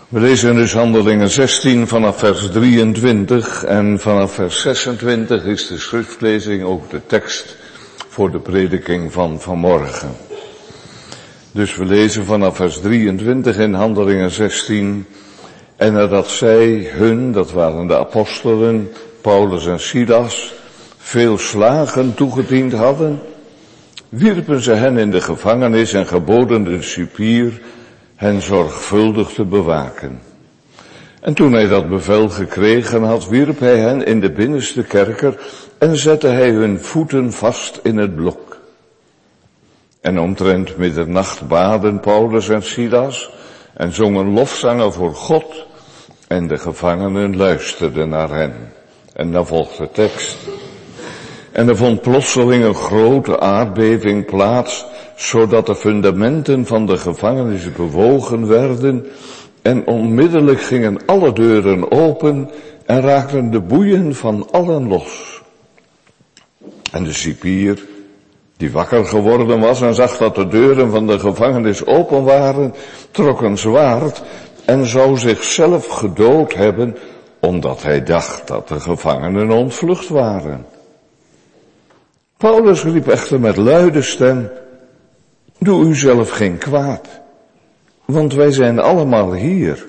We lezen dus Handelingen 16 vanaf vers 23 en vanaf vers 26 is de schriftlezing ook de tekst voor de prediking van vanmorgen. Dus we lezen vanaf vers 23 in Handelingen 16. En nadat zij hun, dat waren de apostelen, Paulus en Silas, veel slagen toegediend hadden, wierpen ze hen in de gevangenis en geboden de cipier hen zorgvuldig te bewaken. En toen hij dat bevel gekregen had, wierp hij hen in de binnenste kerker en zette hij hun voeten vast in het blok. En omtrent middernacht baden Paulus en Silas en zongen lofzangen voor God en de gevangenen luisterden naar hen. En dan volgt de tekst. En er vond plotseling een grote aardbeving plaats, zodat de fundamenten van de gevangenis bewogen werden en onmiddellijk gingen alle deuren open en raakten de boeien van allen los. En de cipier, die wakker geworden was en zag dat de deuren van de gevangenis open waren, trok een zwaard en zou zichzelf gedood hebben, omdat hij dacht dat de gevangenen ontvlucht waren. Paulus riep echter met luide stem: doe u zelf geen kwaad, want wij zijn allemaal hier.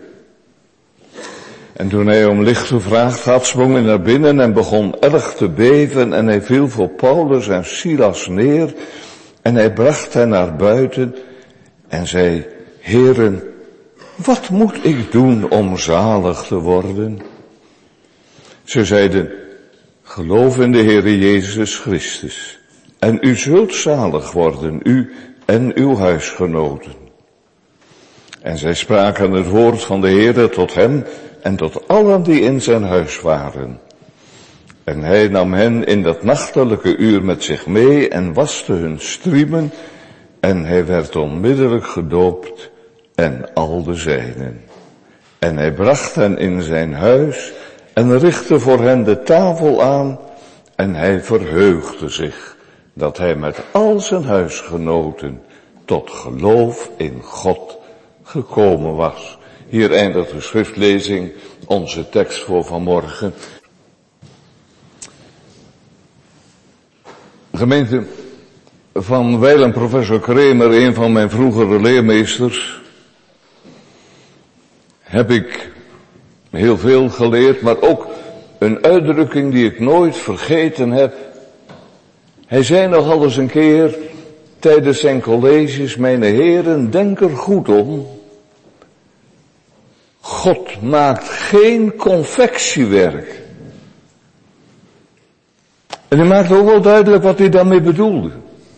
En toen hij om licht gevraagd had, sprong hij naar binnen en begon erg te beven en hij viel voor Paulus en Silas neer en hij bracht hen naar buiten en zei: Heren, wat moet ik doen om zalig te worden? Ze zeiden: geloof in de Heere Jezus Christus en u zult zalig worden, u en uw huisgenoten. En zij spraken het woord van de Heere tot hem en tot allen die in zijn huis waren. En hij nam hen in dat nachtelijke uur met zich mee en waste hun striemen en hij werd onmiddellijk gedoopt en al de zijnen. En hij bracht hen in zijn huis en richtte voor hen de tafel aan en hij verheugde zich dat hij met al zijn huisgenoten tot geloof in God gekomen was. Hier eindigt de schriftlezing, onze tekst voor vanmorgen. Gemeente, van wijlen professor Kramer, een van mijn vroegere leermeesters, heb ik heel veel geleerd, maar ook een uitdrukking die ik nooit vergeten heb. Hij zei nogal eens een keer tijdens zijn colleges: mijn heren, denk er goed om. God maakt geen confectiewerk. En hij maakte ook wel duidelijk wat hij daarmee bedoelde.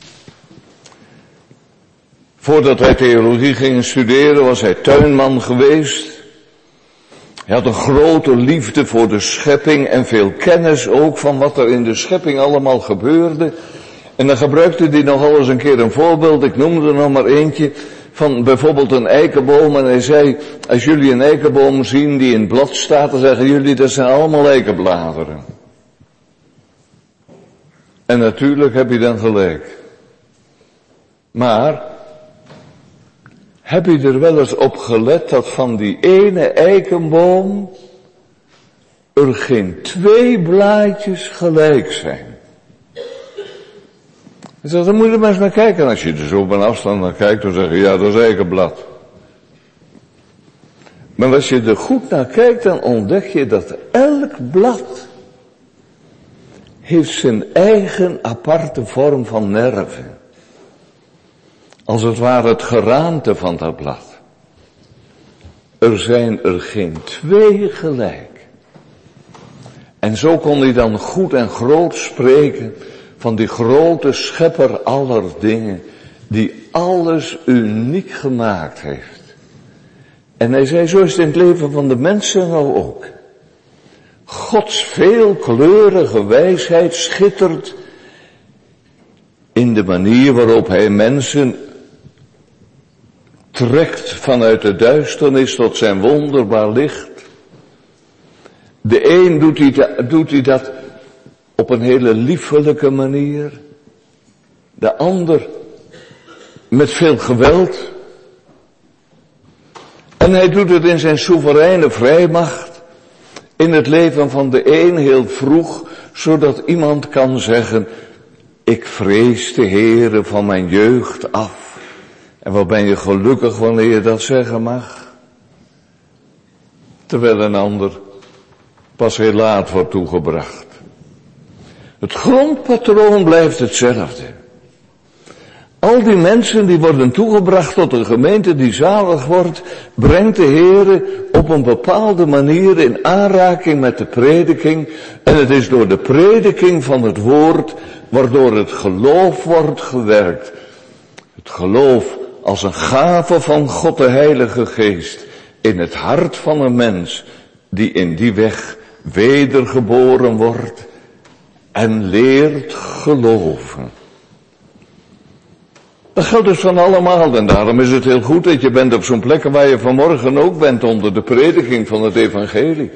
Voordat hij theologie ging studeren was hij tuinman geweest. Hij had een grote liefde voor de schepping en veel kennis ook van wat er in de schepping allemaal gebeurde. En dan gebruikte hij nogal eens een keer een voorbeeld, ik noemde er nog maar eentje, van bijvoorbeeld een eikenboom. En hij zei: als jullie een eikenboom zien die in het blad staat, dan zeggen jullie dat zijn allemaal eikenbladeren. En natuurlijk heb je dan gelijk. Maar heb je er wel eens op gelet dat van die ene eikenboom er geen 2 blaadjes gelijk zijn? Dus dan moet je er maar eens naar kijken. Als je er zo op een afstand naar kijkt, dan zeg je: ja, dat is eikenblad. Maar als je er goed naar kijkt, dan ontdek je dat elk blad heeft zijn eigen aparte vorm van nerven. Als het ware het geraamte van dat blad. Er zijn er geen 2 gelijk. En zo kon hij dan goed en groot spreken van die grote schepper aller dingen, die alles uniek gemaakt heeft. En hij zei: zo is het in het leven van de mensen nou ook. Gods veelkleurige wijsheid schittert in de manier waarop hij mensen trekt vanuit de duisternis tot zijn wonderbaar licht. De een doet hij dat op een hele liefelijke manier. De ander met veel geweld. En hij doet het in zijn soevereine vrijmacht, in het leven van de een heel vroeg, zodat iemand kan zeggen, ik vrees de Heere van mijn jeugd af. En wat ben je gelukkig wanneer je dat zeggen mag? Terwijl een ander pas heel laat wordt toegebracht. Het grondpatroon blijft hetzelfde. Al die mensen die worden toegebracht tot een gemeente die zalig wordt, brengt de Heere op een bepaalde manier in aanraking met de prediking. En het is door de prediking van het woord waardoor het geloof wordt gewerkt. Het geloof als een gave van God de Heilige Geest in het hart van een mens die in die weg wedergeboren wordt en leert geloven. Dat geldt dus van allemaal en daarom is het heel goed dat je bent op zo'n plek waar je vanmorgen ook bent onder de prediking van het evangelie.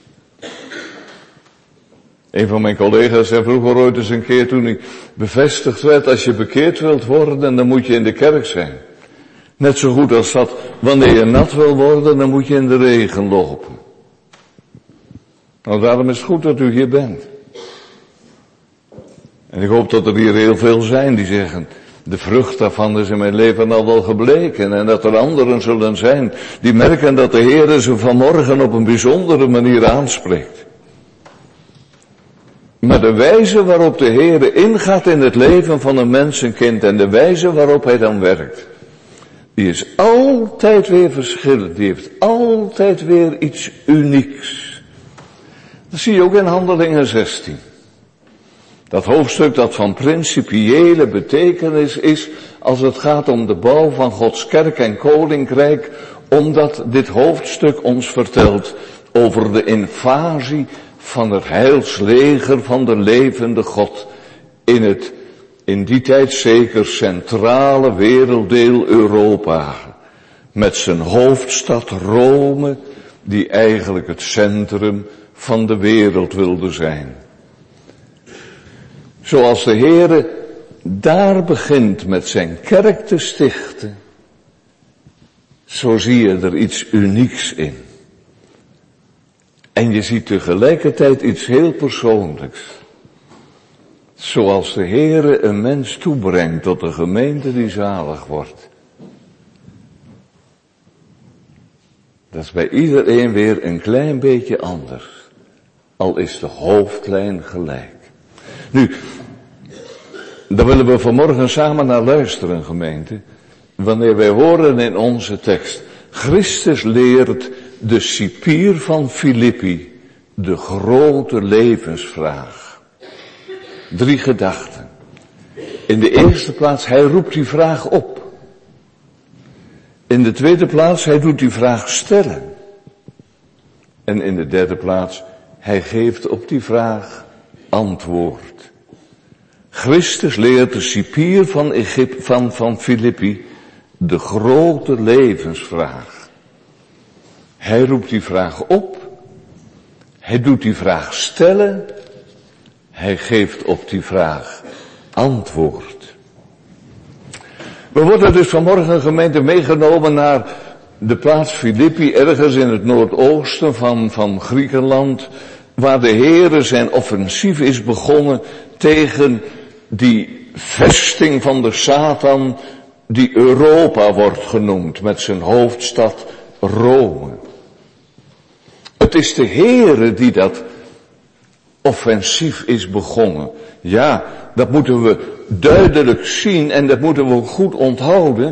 Een van mijn collega's zei vroeger ooit eens een keer toen hij bevestigd werd, als je bekeerd wilt worden, dan moet je in de kerk zijn. Net zo goed als dat, wanneer je nat wil worden, dan moet je in de regen lopen. Nou, daarom is het goed dat u hier bent. En ik hoop dat er hier heel veel zijn die zeggen, de vrucht daarvan is in mijn leven al wel gebleken. En dat er anderen zullen zijn die merken dat de Heer ze vanmorgen op een bijzondere manier aanspreekt. Maar de wijze waarop de Heer ingaat in het leven van een mensenkind en de wijze waarop hij dan werkt, die is altijd weer verschillend. Die heeft altijd weer iets unieks. Dat zie je ook in Handelingen 16. Dat hoofdstuk dat van principiële betekenis is als het gaat om de bouw van Gods kerk en koninkrijk, omdat dit hoofdstuk ons vertelt over de invasie van het heilsleger van de levende God in die tijd zeker centrale werelddeel Europa, met zijn hoofdstad Rome, die eigenlijk het centrum van de wereld wilde zijn. Zoals de Heere daar begint met zijn kerk te stichten, zo zie je er iets unieks in. En je ziet tegelijkertijd iets heel persoonlijks. Zoals de Heere een mens toebrengt tot een gemeente die zalig wordt. Dat is bij iedereen weer een klein beetje anders. Al is de hoofdlijn gelijk. Nu, daar willen we vanmorgen samen naar luisteren, gemeente. Wanneer wij horen in onze tekst, Christus leert de cipier van Filippi de grote levensvraag. 3 gedachten. In de eerste plaats, hij roept die vraag op. In de tweede plaats, hij doet die vraag stellen. En in de derde plaats, hij geeft op die vraag antwoord. Christus leert de cipier van Filippi de grote levensvraag. Hij roept die vraag op. Hij doet die vraag stellen. Hij geeft op die vraag antwoord. We worden dus vanmorgen, gemeente, meegenomen naar de plaats Filippi, ergens in het noordoosten van Griekenland, waar de Heere zijn offensief is begonnen tegen die vesting van de Satan, die Europa wordt genoemd, met zijn hoofdstad Rome. Het is de Heere die dat offensief is begonnen. Ja, dat moeten we duidelijk zien en dat moeten we goed onthouden.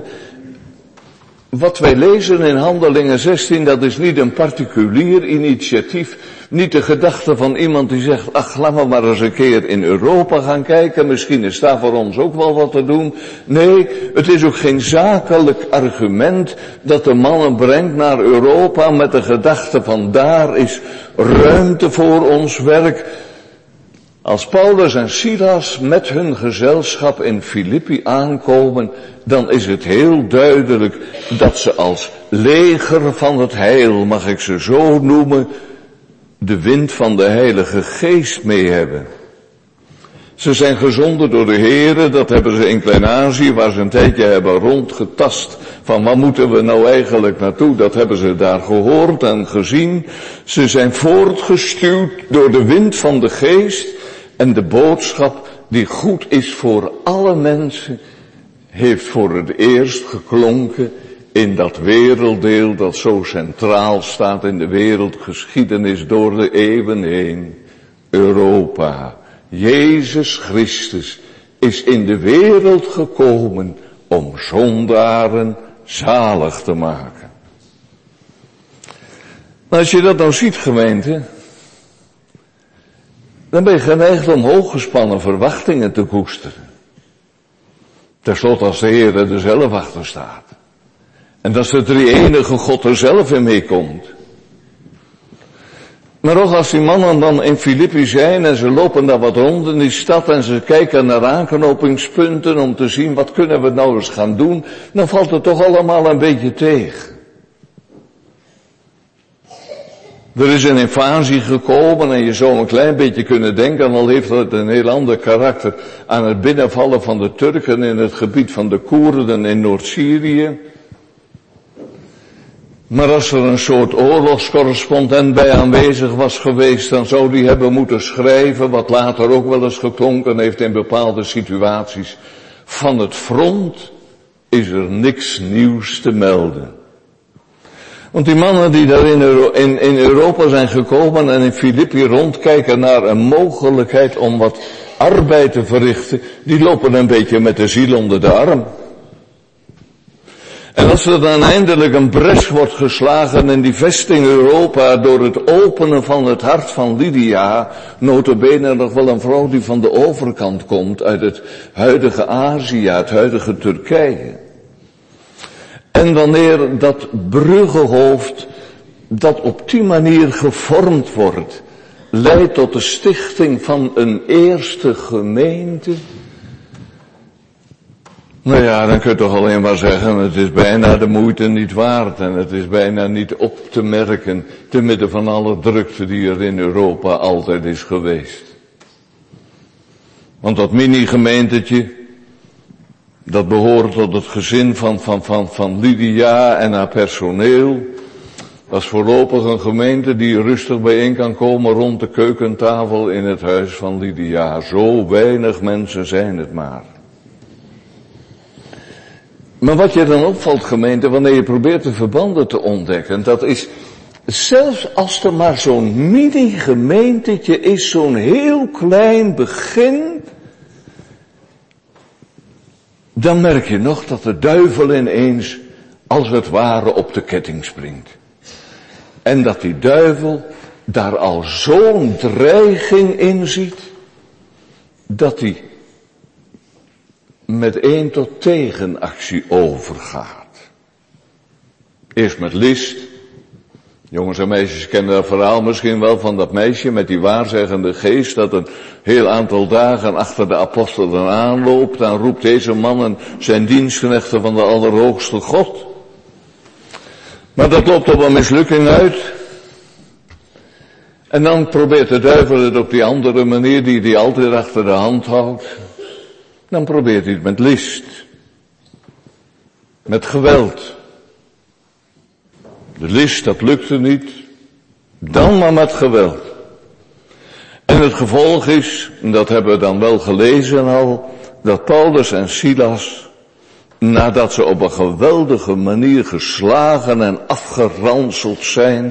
Wat wij lezen in Handelingen 16, dat is niet een particulier initiatief, niet de gedachte van iemand die zegt, ach, laten we maar eens een keer in Europa gaan kijken, misschien is daar voor ons ook wel wat te doen. Nee, het is ook geen zakelijk argument dat de mannen brengt naar Europa met de gedachte van daar is ruimte voor ons werk. Als Paulus en Silas met hun gezelschap in Filippi aankomen, dan is het heel duidelijk dat ze als leger van het heil, mag ik ze zo noemen, de wind van de Heilige Geest mee hebben. Ze zijn gezonden door de Heere, dat hebben ze in Klein-Azië, waar ze een tijdje hebben rondgetast. Van waar moeten we nou eigenlijk naartoe? Dat hebben ze daar gehoord en gezien. Ze zijn voortgestuwd door de wind van de geest. En de boodschap die goed is voor alle mensen, heeft voor het eerst geklonken in dat werelddeel dat zo centraal staat in de wereldgeschiedenis door de eeuwen heen. Europa. Jezus Christus is in de wereld gekomen om zondaren zalig te maken. Maar als je dat nou ziet, gemeente, dan ben je geneigd om hooggespannen verwachtingen te koesteren. Ten slotte als de Heer er zelf achter staat. En dat de drie-enige God er zelf in meekomt. Maar ook als die mannen dan in Filippi zijn en ze lopen daar wat rond in die stad en ze kijken naar aanknopingspunten om te zien wat kunnen we nou eens gaan doen, dan valt het toch allemaal een beetje tegen. Er is een invasie gekomen en je zou een klein beetje kunnen denken, al heeft het een heel ander karakter, aan het binnenvallen van de Turken in het gebied van de Koerden in Noord-Syrië. Maar als er een soort oorlogscorrespondent bij aanwezig was geweest, dan zou die hebben moeten schrijven, wat later ook wel eens geklonken heeft in bepaalde situaties. Van het front is er niks nieuws te melden. Want die mannen die daar in Europa zijn gekomen en in Filippi rondkijken naar een mogelijkheid om wat arbeid te verrichten, die lopen een beetje met de ziel onder de arm. En als er dan eindelijk een bres wordt geslagen in die vesting Europa door het openen van het hart van Lydia, nota bene nog wel een vrouw die van de overkant komt, uit het huidige Azië, het huidige Turkije. En wanneer dat bruggenhoofd, dat op die manier gevormd wordt, leidt tot de stichting van een eerste gemeente, nou ja, dan kun je toch alleen maar zeggen, het is bijna de moeite niet waard en het is bijna niet op te merken, te midden van alle drukte die er in Europa altijd is geweest. Want dat mini-gemeentetje, dat behoort tot het gezin van Lydia en haar personeel. Dat is voorlopig een gemeente die rustig bijeen kan komen rond de keukentafel in het huis van Lydia. Zo weinig mensen zijn het maar. Maar wat je dan opvalt, gemeente, wanneer je probeert de verbanden te ontdekken, dat is, zelfs als er maar zo'n mini-gemeentetje is, zo'n heel klein begin, dan merk je nog dat de duivel ineens, als het ware, op de ketting springt. En dat die duivel daar al zo'n dreiging in ziet, dat hij met 1 tot tegenactie overgaat. Eerst met list. Jongens en meisjes kennen dat verhaal misschien wel van dat meisje met die waarzeggende geest dat een heel aantal dagen achter de apostelen aanloopt. Dan roept deze mannen zijn dienstknechten van de Allerhoogste God. Maar dat loopt op een mislukking uit. En dan probeert de duivel het op die andere manier die hij altijd achter de hand houdt. Dan probeert hij het met list. Met geweld. De list, dat lukte niet. Dan maar met geweld. En het gevolg is, en dat hebben we dan wel gelezen al, dat Paulus en Silas, nadat ze op een geweldige manier geslagen en afgeranseld zijn,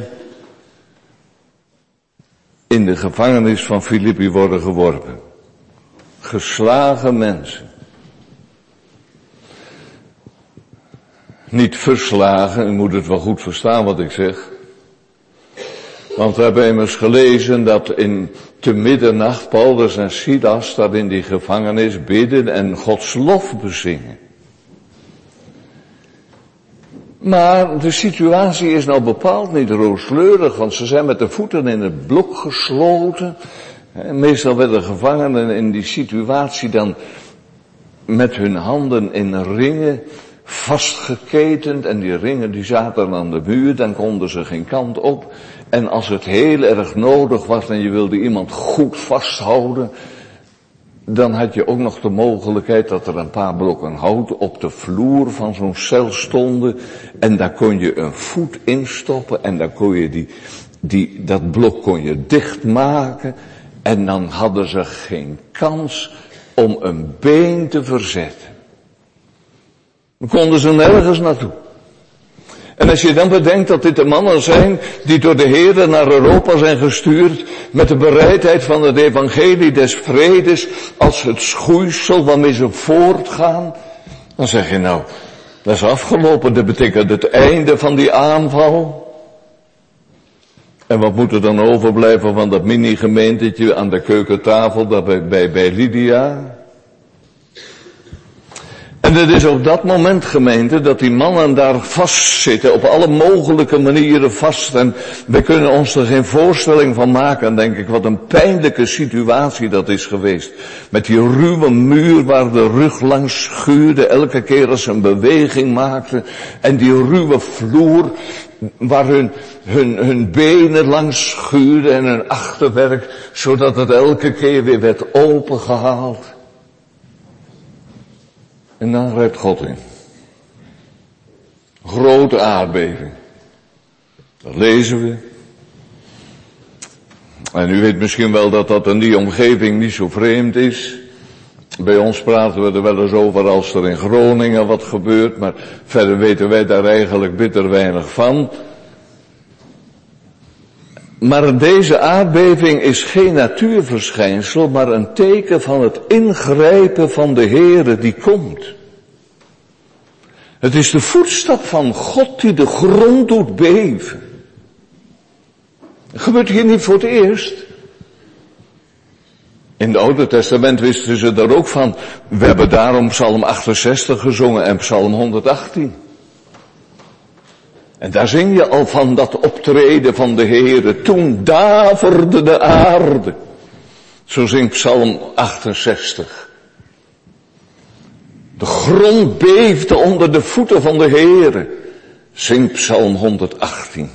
in de gevangenis van Filippi worden geworpen. Geslagen mensen. Niet verslagen, u moet het wel goed verstaan wat ik zeg. Want we hebben immers gelezen dat te middernacht Paulus en Silas daar in die gevangenis bidden en Gods lof bezingen. Maar de situatie is nou bepaald niet rooskleurig, want ze zijn met de voeten in het blok gesloten. Meestal werden gevangenen in die situatie dan met hun handen in ringen vastgeketend en die ringen die zaten aan de muur, dan konden ze geen kant op. En als het heel erg nodig was en je wilde iemand goed vasthouden, dan had je ook nog de mogelijkheid dat er een paar blokken hout op de vloer van zo'n cel stonden. En daar kon je een voet instoppen en dan kon je dat blok kon je dichtmaken. En dan hadden ze geen kans om een been te verzetten. Dan konden ze nergens naartoe. En als je dan bedenkt dat dit de mannen zijn die door de Heer naar Europa zijn gestuurd met de bereidheid van het evangelie des vredes als het schoeisel waarmee ze voortgaan, dan zeg je nou, dat is afgelopen, dat betekent het einde van die aanval. En wat moet er dan overblijven van dat mini-gemeentetje aan de keukentafel daar bij Lydia? En het is op dat moment, gemeente, dat die mannen daar vastzitten, op alle mogelijke manieren vast. En we kunnen ons er geen voorstelling van maken, denk ik, wat een pijnlijke situatie dat is geweest. Met die ruwe muur waar de rug langs schuurde, elke keer als ze een beweging maakten. En die ruwe vloer waar hun benen langs schuurden en hun achterwerk, zodat het elke keer weer werd opengehaald. En dan grijpt God in. Grote aardbeving. Dat lezen we. En u weet misschien wel dat dat in die omgeving niet zo vreemd is. Bij ons praten we er wel eens over als er in Groningen wat gebeurt, maar verder weten wij daar eigenlijk bitter weinig van. Maar deze aardbeving is geen natuurverschijnsel, maar een teken van het ingrijpen van de Heere die komt. Het is de voetstap van God die de grond doet beven. Dat gebeurt hier niet voor het eerst. In het Oude Testament wisten ze daar ook van. We hebben daarom Psalm 68 gezongen en Psalm 118. En daar zing je al van dat optreden van de Heere. Toen daverde de aarde. Zo zingt Psalm 68. De grond beefde onder de voeten van de Heere. Zingt Psalm 118.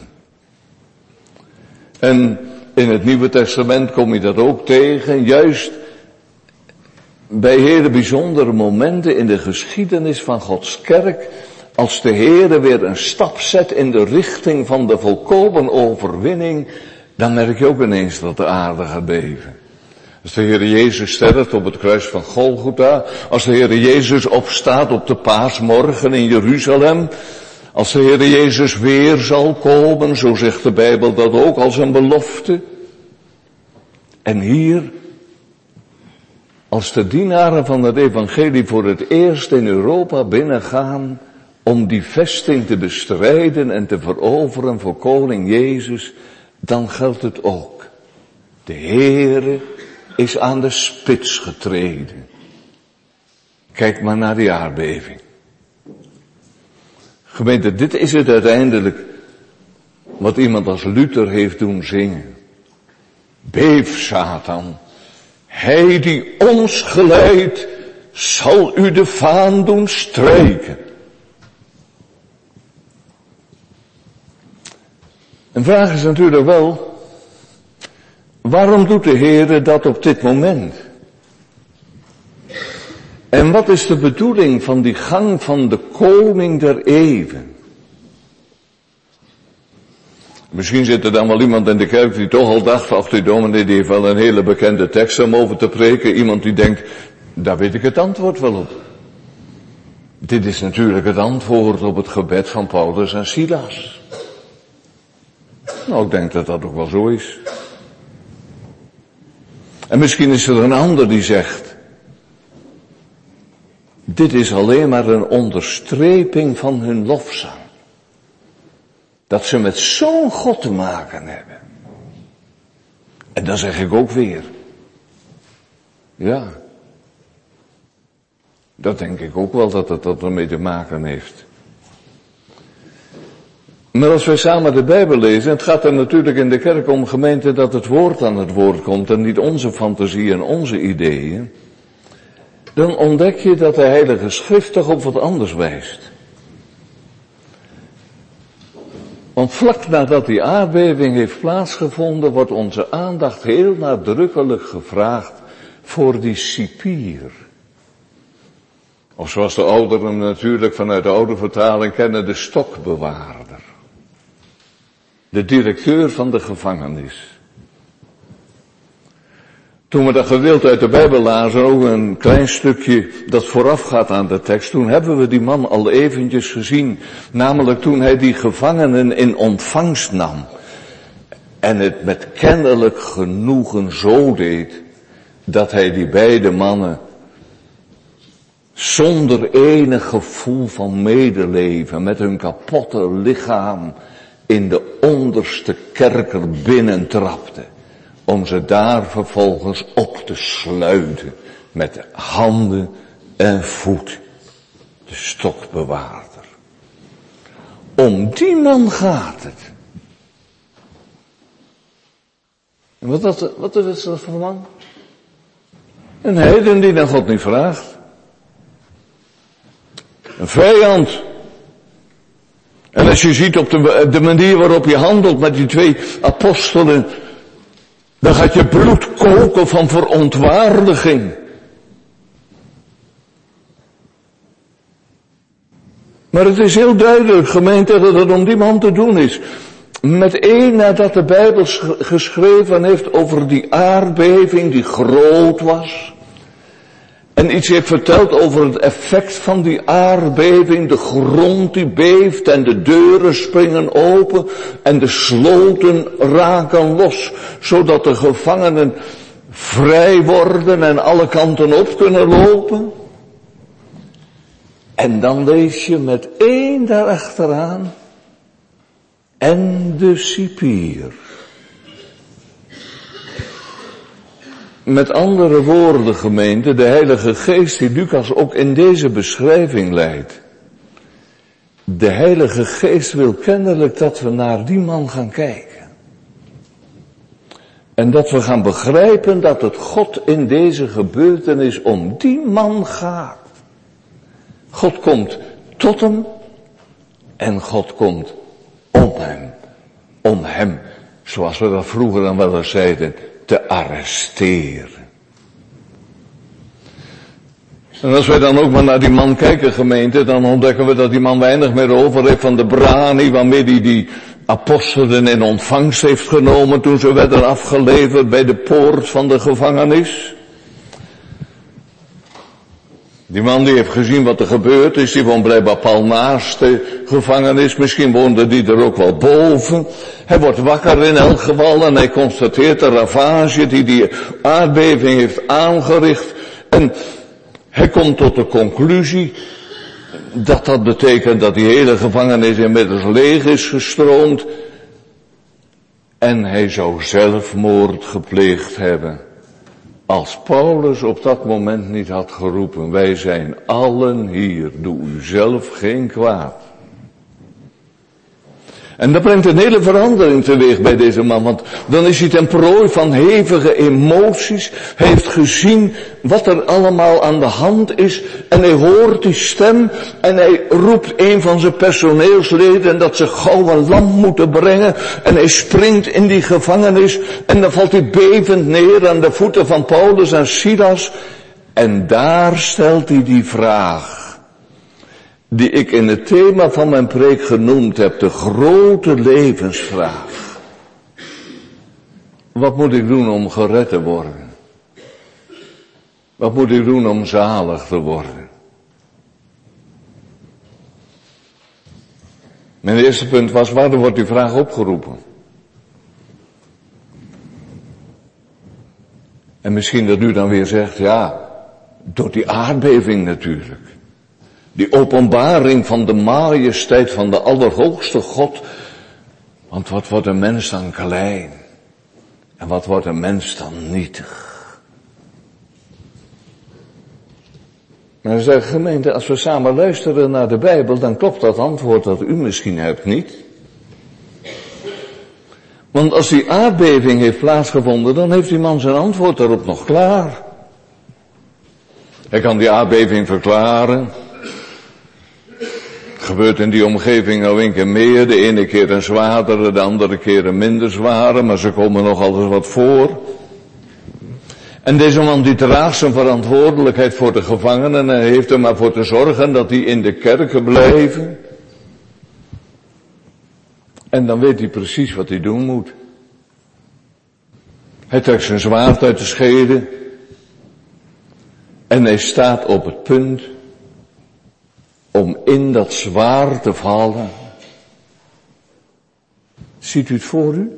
En in het Nieuwe Testament kom je dat ook tegen. Juist bij hele bijzondere momenten in de geschiedenis van Gods kerk. Als de Heere weer een stap zet in de richting van de volkomen overwinning, dan merk je ook ineens dat de aarde gaat beven. Als de Heere Jezus sterft op het kruis van Golgotha, als de Heere Jezus opstaat op de paasmorgen in Jeruzalem, als de Heere Jezus weer zal komen, zo zegt de Bijbel dat ook als een belofte. En hier, als de dienaren van het evangelie voor het eerst in Europa binnengaan, om die vesting te bestrijden en te veroveren voor koning Jezus, dan geldt het ook. De Heere is aan de spits getreden. Kijk maar naar die aardbeving. Gemeente, dit is het uiteindelijk wat iemand als Luther heeft doen zingen. Beef, Satan, hij die ons geleidt, zal u de vaan doen strijken. Een vraag is natuurlijk wel, waarom doet de Heere dat op dit moment? En wat is de bedoeling van die gang van de koning der eeuwen? Misschien zit er dan wel iemand in de kerk die toch al dacht, ach die dominee die heeft wel een hele bekende tekst om over te preken. Iemand die denkt, daar weet ik het antwoord wel op. Dit is natuurlijk het antwoord op het gebed van Paulus en Silas. Nou, ik denk dat dat ook wel zo is. En misschien is er een ander die zegt, dit is alleen maar een onderstreping van hun lofzang. Dat ze met zo'n God te maken hebben. En dan zeg ik ook weer, ja, dat denk ik ook wel dat het ermee te maken heeft. Maar als wij samen de Bijbel lezen, het gaat er natuurlijk in de kerk om, gemeente, dat het woord aan het woord komt en niet onze fantasie en onze ideeën, dan ontdek je dat de Heilige Schrift toch op wat anders wijst. Want vlak nadat die aardbeving heeft plaatsgevonden, wordt onze aandacht heel nadrukkelijk gevraagd voor die cipier. Of zoals de ouderen natuurlijk vanuit de oude vertaling kennen, de stokbewaarder. De directeur van de gevangenis. Toen we dat gedeelte uit de Bijbel lazen, ook een klein stukje dat voorafgaat aan de tekst, toen hebben we die man al eventjes gezien. Namelijk toen hij die gevangenen in ontvangst nam. En het met kennelijk genoegen zo deed, dat hij die beide mannen zonder enig gevoel van medeleven, met hun kapotte lichaam, in de onderste kerker binnentrapte. Om ze daar vervolgens op te sluiten met handen en voet. De stokbewaarder. Om die man gaat het. En wat is dat voor man? Een heiden die naar God niet vraagt. Een vijand. En als je ziet op de manier waarop je handelt met die twee apostelen, dan gaat je bloed koken van verontwaardiging. Maar het is heel duidelijk, gemeente, dat het om die man te doen is. Met één nadat de Bijbel geschreven heeft over die aardbeving die groot was. En iets heeft verteld over het effect van die aardbeving. De grond die beeft en de deuren springen open en de sloten raken los. Zodat de gevangenen vrij worden en alle kanten op kunnen lopen. En dan lees je met één daarachteraan. En de cipier. Met andere woorden, gemeente, de Heilige Geest die Lucas ook in deze beschrijving leidt. De Heilige Geest wil kennelijk dat we naar die man gaan kijken. En dat we gaan begrijpen dat het God in deze gebeurtenis om die man gaat. God komt tot hem en God komt om hem, zoals we dat vroeger dan wel eens zeiden, te arresteren. En als wij dan ook maar naar die man kijken, gemeente, dan ontdekken we dat die man weinig meer over heeft van de brani waarmee hij die apostelen in ontvangst heeft genomen toen ze werden afgeleverd bij de poort van de gevangenis. Die man die heeft gezien wat er gebeurd is, die woont blijkbaar pal naast de gevangenis, misschien woonde die er ook wel boven. Hij wordt wakker in elk geval en hij constateert de ravage die aardbeving heeft aangericht. En hij komt tot de conclusie dat betekent dat die hele gevangenis inmiddels leeg is gestroomd. En hij zou zelfmoord gepleegd hebben. Als Paulus op dat moment niet had geroepen, wij zijn allen hier, doe u zelf geen kwaad. En dat brengt een hele verandering teweeg bij deze man, want dan is hij ten prooi van hevige emoties. Hij heeft gezien wat er allemaal aan de hand is en hij hoort die stem en hij roept een van zijn personeelsleden dat ze gauw een lamp moeten brengen en hij springt in die gevangenis en dan valt hij bevend neer aan de voeten van Paulus en Silas en daar stelt hij die vraag die ik in het thema van mijn preek genoemd heb, de grote levensvraag. Wat moet ik doen om gered te worden? Wat moet ik doen om zalig te worden? Mijn eerste punt was, waar wordt die vraag opgeroepen? En misschien dat u dan weer zegt, ja, door die aardbeving natuurlijk. Die openbaring van de majesteit van de Allerhoogste God. Want wat wordt een mens dan klein? En wat wordt een mens dan nietig? Maar dan zegt de gemeente, als we samen luisteren naar de Bijbel, dan klopt dat antwoord dat u misschien hebt niet. Want als die aardbeving heeft plaatsgevonden, dan heeft die man zijn antwoord daarop nog klaar. Hij kan die aardbeving verklaren. Het gebeurt in die omgeving nou een keer meer, de ene keer een zwaardere, de andere keer een minder zware, maar ze komen nog altijd wat voor. En deze man die draagt zijn verantwoordelijkheid voor de gevangenen en heeft er maar voor te zorgen dat die in de kerken blijven. En dan weet hij precies wat hij doen moet. Hij trekt zijn zwaard uit de schede. En hij staat op het punt om in dat zwaard te vallen. Ziet u het voor u?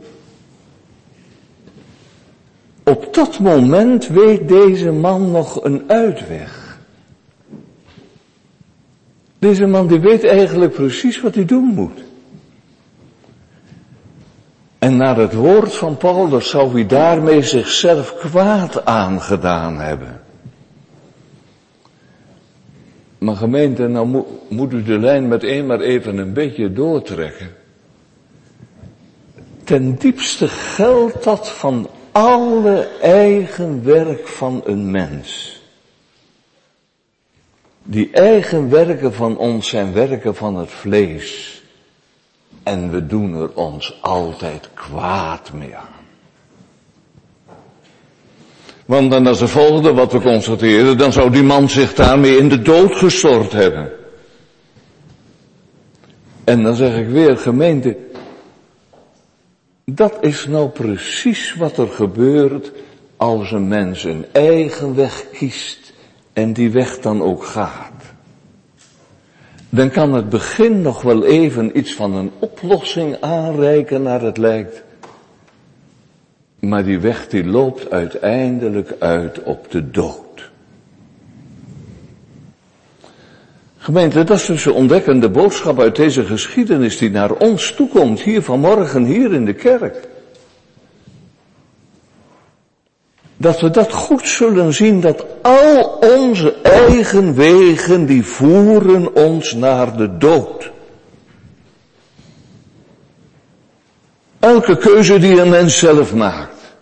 Op dat moment weet deze man nog een uitweg. Deze man die weet eigenlijk precies wat hij doen moet. En naar het woord van Paulus zou hij daarmee zichzelf kwaad aangedaan hebben. Maar gemeente, nou moet u de lijn meteen maar even een beetje doortrekken. Ten diepste geldt dat van alle eigen werk van een mens. Die eigen werken van ons zijn werken van het vlees. En we doen er ons altijd kwaad mee aan. Want dan als het volgende wat we constateren, dan zou die man zich daarmee in de dood gestort hebben. En dan zeg ik weer, gemeente, dat is nou precies wat er gebeurt als een mens een eigen weg kiest en die weg dan ook gaat. Dan kan het begin nog wel even iets van een oplossing aanreiken naar het lijkt. Maar die weg die loopt uiteindelijk uit op de dood. Gemeente, dat is dus de ontdekkende boodschap uit deze geschiedenis die naar ons toekomt hier vanmorgen hier in de kerk. Dat we dat goed zullen zien, dat al onze eigen wegen die voeren ons naar de dood. Elke keuze die een mens zelf maakt,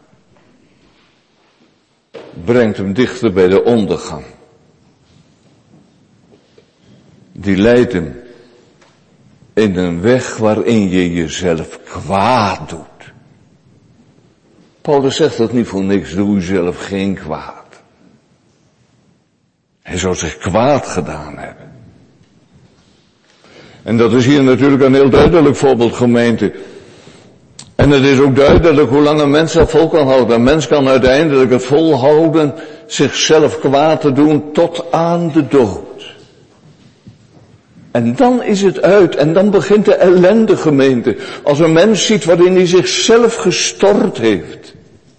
brengt hem dichter bij de ondergang. Die leidt hem in een weg waarin je jezelf kwaad doet. Paulus zegt dat niet voor niks, doe jezelf geen kwaad. Hij zou zich kwaad gedaan hebben. En dat is hier natuurlijk een heel duidelijk voorbeeld, gemeente. En het is ook duidelijk hoe lang een mens dat vol kan houden. Een mens kan uiteindelijk het volhouden zichzelf kwaad te doen tot aan de dood. En dan is het uit en dan begint de ellende, gemeente. Als een mens ziet waarin hij zichzelf gestort heeft.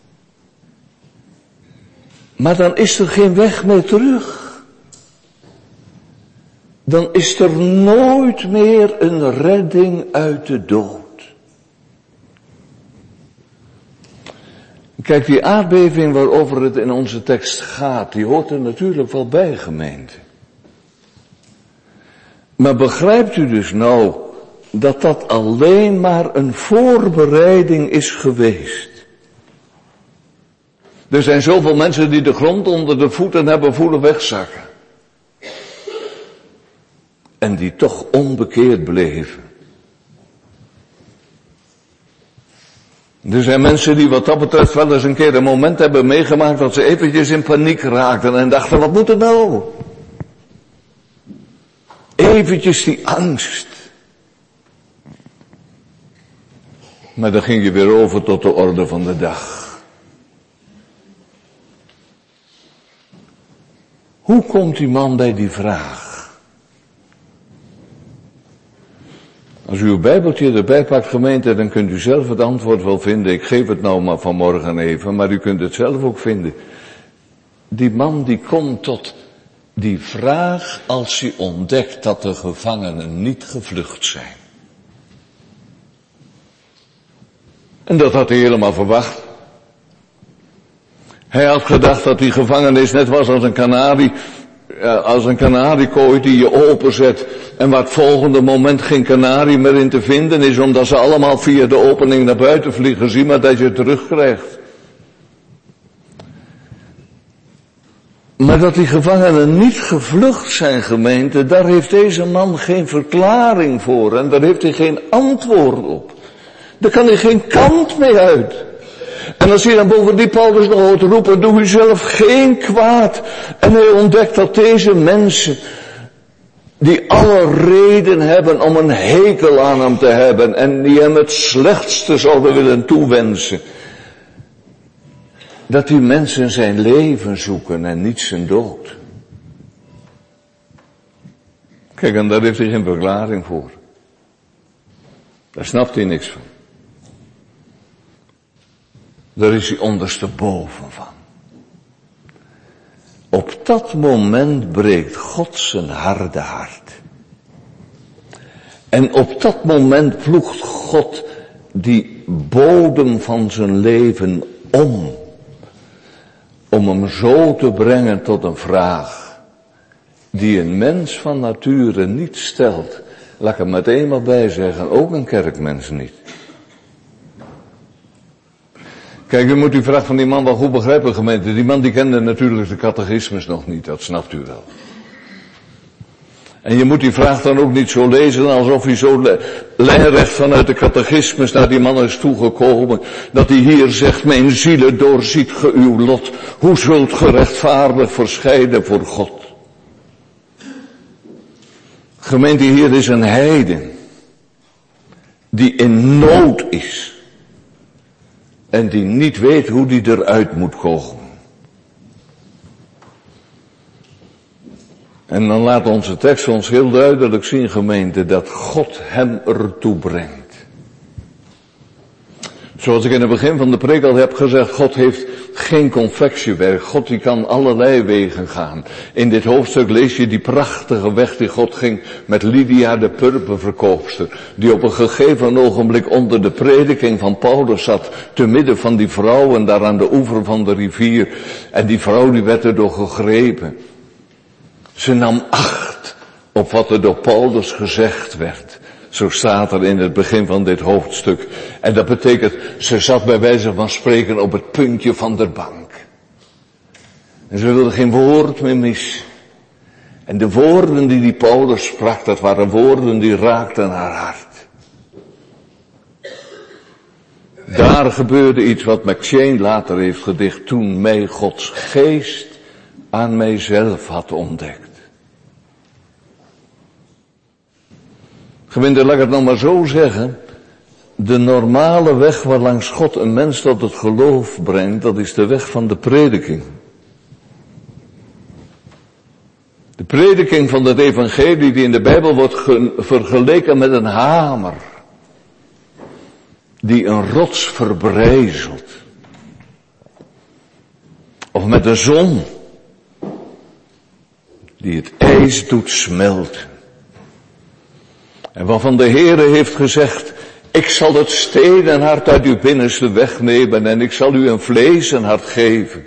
Maar dan is er geen weg meer terug. Dan is er nooit meer een redding uit de dood. Kijk, die aardbeving waarover het in onze tekst gaat, die hoort er natuurlijk wel bij, gemeente. Maar begrijpt u dus nou dat dat alleen maar een voorbereiding is geweest? Er zijn zoveel mensen die de grond onder de voeten hebben voelen wegzakken. En die toch onbekeerd bleven. Er zijn mensen die wat dat betreft wel eens een keer een moment hebben meegemaakt dat ze eventjes in paniek raakten en dachten, wat moet er nou? Eventjes die angst. Maar dan ging je weer over tot de orde van de dag. Hoe komt die man bij die vraag? Als u uw Bijbeltje erbij pakt, gemeente, dan kunt u zelf het antwoord wel vinden. Ik geef het nou maar vanmorgen even, maar u kunt het zelf ook vinden. Die man die komt tot die vraag als hij ontdekt dat de gevangenen niet gevlucht zijn. En dat had hij helemaal verwacht. Hij had gedacht dat die gevangenis net was als een kanariekooi die je openzet en waar het volgende moment geen kanarie meer in te vinden is, omdat ze allemaal via de opening naar buiten vliegen. Zie maar dat je het terugkrijgt. Maar dat die gevangenen niet gevlucht zijn, gemeente, daar heeft deze man geen verklaring voor en daar heeft hij geen antwoord op. Daar kan hij geen kant mee uit. En als hij dan boven die Paulus nog hoort roepen, doe u zelf geen kwaad. En hij ontdekt dat deze mensen, die alle reden hebben om een hekel aan hem te hebben en die hem het slechtste zouden willen toewensen, dat die mensen zijn leven zoeken en niet zijn dood. Kijk, en daar heeft hij geen verklaring voor. Daar snapt hij niks van. Daar is hij ondersteboven van. Op dat moment breekt God zijn harde hart. En op dat moment ploegt God die bodem van zijn leven om. Om hem zo te brengen tot een vraag die een mens van nature niet stelt. Laat ik er meteen maar bij zeggen, ook een kerkmens niet. Kijk, u moet die vraag van die man wel goed begrijpen, gemeente. Die man die kende natuurlijk de catechismus nog niet, dat snapt u wel. En je moet die vraag dan ook niet zo lezen alsof hij zo lijnrecht vanuit de catechismus naar die man is toegekomen. Dat hij hier zegt, mijn zielen doorziet ge uw lot. Hoe zult ge rechtvaardig verscheiden voor God? Gemeente, hier is een heiden. Die in nood is. En die niet weet hoe die eruit moet komen. En dan laat onze tekst ons heel duidelijk zien, gemeente, dat God hem ertoe brengt. Zoals ik in het begin van de preek al heb gezegd, God heeft geen confectiewerk. God die kan allerlei wegen gaan. In dit hoofdstuk lees je die prachtige weg die God ging met Lydia de purperverkoopster. Die op een gegeven ogenblik onder de prediking van Paulus zat. Te midden van die vrouwen daar aan de oever van de rivier. En die vrouw die werd erdoor gegrepen. Ze nam acht op wat er door Paulus gezegd werd. Zo staat er in het begin van dit hoofdstuk. En dat betekent, ze zat bij wijze van spreken op het puntje van de bank. En ze wilde geen woord meer mis. En de woorden die Paulus sprak, dat waren woorden die raakten haar hart. Daar gebeurde iets wat McCheyne later heeft gedicht, toen mij Gods geest aan mijzelf had ontdekt. Gemeente, laat ik het nog maar zo zeggen. De normale weg waarlangs God een mens tot het geloof brengt, dat is de weg van de prediking. De prediking van het evangelie die in de Bijbel wordt vergeleken met een hamer. Die een rots verbrijzelt. Of met de zon. Die het ijs doet smelten. En waarvan de Heere heeft gezegd, ik zal het stenenhart uit uw binnenste wegnemen en ik zal u een vleesenhart geven.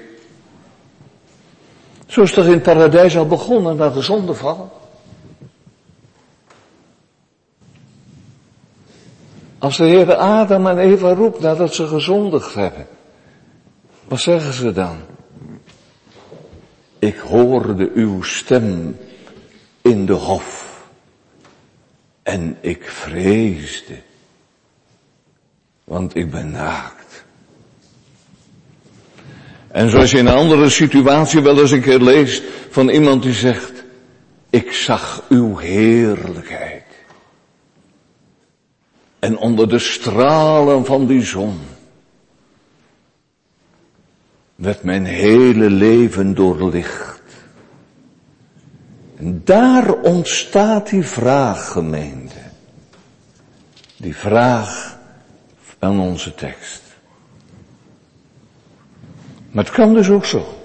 Zo is toch in het paradijs al begonnen na de zondeval? Als de Heere Adam en Eva roept nadat ze gezondigd hebben, wat zeggen ze dan? Ik hoorde uw stem in de hof. En ik vreesde, want ik ben naakt. En zoals je in een andere situatie wel eens een keer leest van iemand die zegt, ik zag uw heerlijkheid. En onder de stralen van die zon werd mijn hele leven doorlicht. En daar ontstaat die vraag, gemeente. Die vraag aan onze tekst. Maar het kan dus ook zo.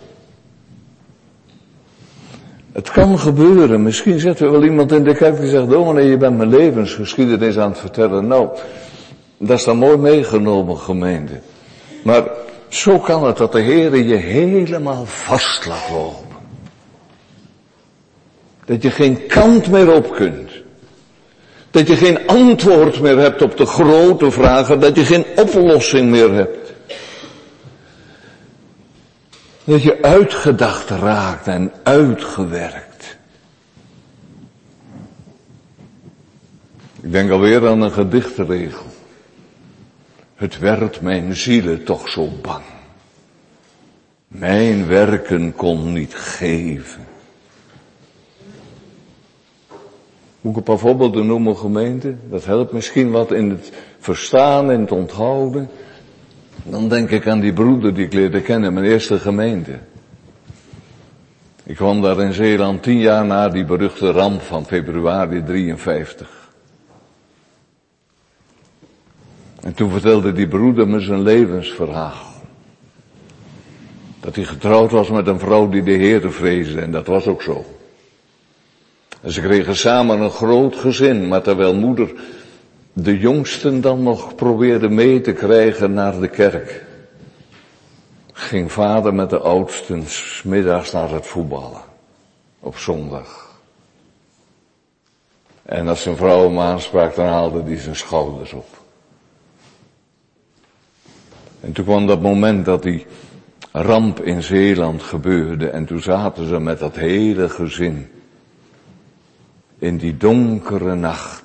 Het kan gebeuren. Misschien zet er wel iemand in de kerk die zegt, dominee, je bent mijn levensgeschiedenis aan het vertellen. Nou, dat is dan mooi meegenomen, gemeente. Maar zo kan het dat de Heer je helemaal vast laat lopen. Dat je geen kant meer op kunt. Dat je geen antwoord meer hebt op de grote vragen. Dat je geen oplossing meer hebt. Dat je uitgedacht raakt en uitgewerkt. Ik denk alweer aan een gedichtregel. Het werd mijn ziele toch zo bang. Mijn werken kon niet geven. Moet ik een paar voorbeelden noemen, gemeente? Dat helpt misschien wat in het verstaan en het onthouden. Dan denk ik aan die broeder die ik leerde kennen, mijn eerste gemeente. Ik kwam daar in Zeeland 10 jaar na die beruchte ramp van februari 53. En toen vertelde die broeder me zijn levensverhaal. Dat hij getrouwd was met een vrouw die de Heere vreesde, en dat was ook zo. En ze kregen samen een groot gezin, maar terwijl moeder de jongsten dan nog probeerde mee te krijgen naar de kerk, ging vader met de oudsten 's middags naar het voetballen. Op zondag. En als zijn vrouw hem aansprak, dan haalde hij zijn schouders op. En toen kwam dat moment dat die ramp in Zeeland gebeurde. En toen zaten ze met dat hele gezin in die donkere nacht.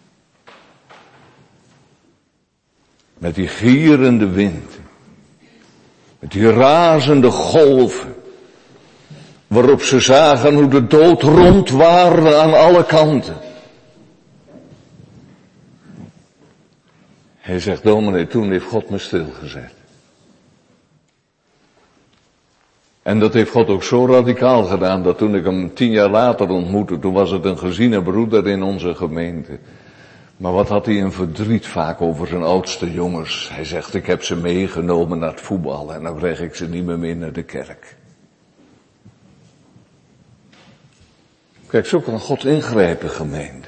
Met die gierende wind. Met die razende golven. Waarop ze zagen hoe de dood rondwaarde aan alle kanten. Hij zegt, dominee, toen heeft God me stilgezet. En dat heeft God ook zo radicaal gedaan, dat toen ik hem 10 jaar later ontmoette, toen was het een geziene broeder in onze gemeente. Maar wat had hij een verdriet vaak over zijn oudste jongens. Hij zegt, ik heb ze meegenomen naar het voetbal en dan kreeg ik ze niet meer mee naar de kerk. Kijk, zo kan God ingrijpen, gemeente.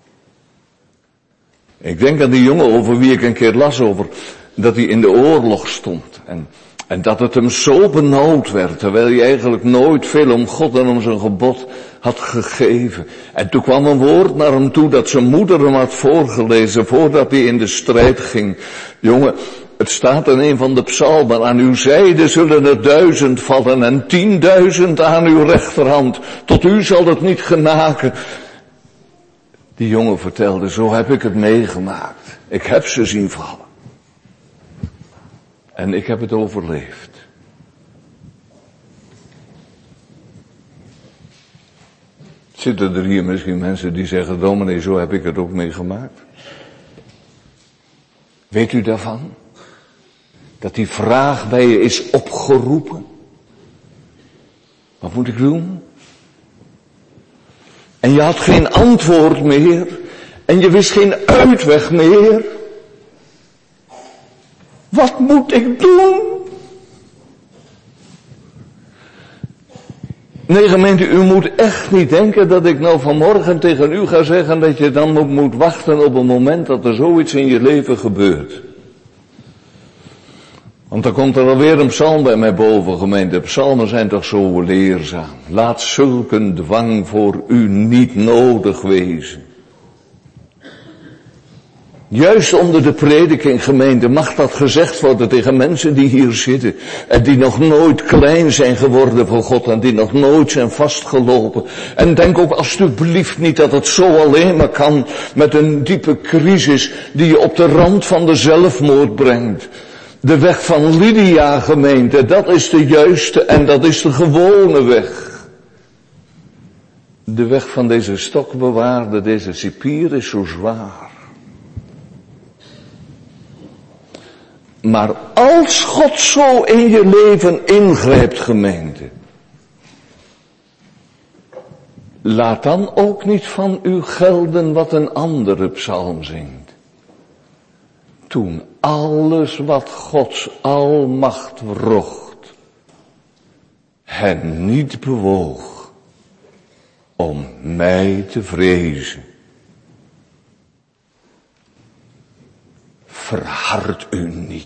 Ik denk aan die jongen over wie ik een keer las over, dat hij in de oorlog stond. En dat het hem zo benauwd werd, terwijl hij eigenlijk nooit veel om God en om zijn gebod had gegeven. En toen kwam een woord naar hem toe dat zijn moeder hem had voorgelezen voordat hij in de strijd ging. Jongen, het staat in een van de psalmen, aan uw zijde zullen er 1000 vallen en 10.000 aan uw rechterhand. Tot u zal het niet genaken. Die jongen vertelde, zo heb ik het meegemaakt. Ik heb ze zien vallen. En ik heb het overleefd. Zitten er hier misschien mensen die zeggen, dominee, zo heb ik het ook meegemaakt? Weet u daarvan? Dat die vraag bij je is opgeroepen? Wat moet ik doen? En je had geen antwoord meer. En je wist geen uitweg meer. Wat moet ik doen? Nee, gemeente, u moet echt niet denken dat ik nou vanmorgen tegen u ga zeggen dat je dan moet wachten op een moment dat er zoiets in je leven gebeurt. Want dan komt er alweer een psalm bij mij boven, gemeente. Psalmen zijn toch zo leerzaam. Laat zulk een dwang voor u niet nodig wezen. Juist onder de prediking, gemeente, mag dat gezegd worden tegen mensen die hier zitten. En die nog nooit klein zijn geworden voor God en die nog nooit zijn vastgelopen. En denk ook alstublieft niet dat het zo alleen maar kan met een diepe crisis die je op de rand van de zelfmoord brengt. De weg van Lydia, gemeente, dat is de juiste en dat is de gewone weg. De weg van deze stokbewaarde, deze cipier is zo zwaar. Maar als God zo in je leven ingrijpt, gemeente, laat dan ook niet van u gelden wat een andere psalm zingt. Toen alles wat Gods almacht wrocht, hen niet bewoog om mij te vrezen. Verhard u niet.